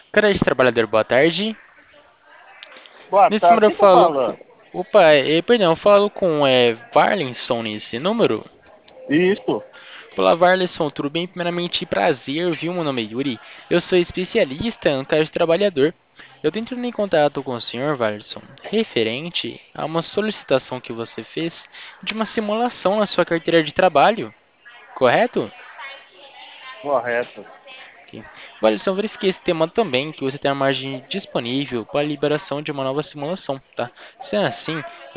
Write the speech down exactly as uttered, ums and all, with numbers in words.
Cadastro trabalhador, boa tarde. Boa Nesse tarde, número eu quem tá falo com... falando? Opa, é, perdão, eu falo com é, Varlinson nesse número? Isso. Olá, Varlinson, tudo bem? Primeiramente, prazer, viu? Meu nome é Yuri. Eu sou especialista no cadastro trabalhador. Eu tô entrando em contato com o senhor, Varlinson, referente a uma solicitação que você fez de uma simulação na sua carteira de trabalho, correto? Correto. Ok. Vale, só verifiquei esse tema também, que você tem a margem disponível para a liberação de uma nova simulação, tá? Se é assim,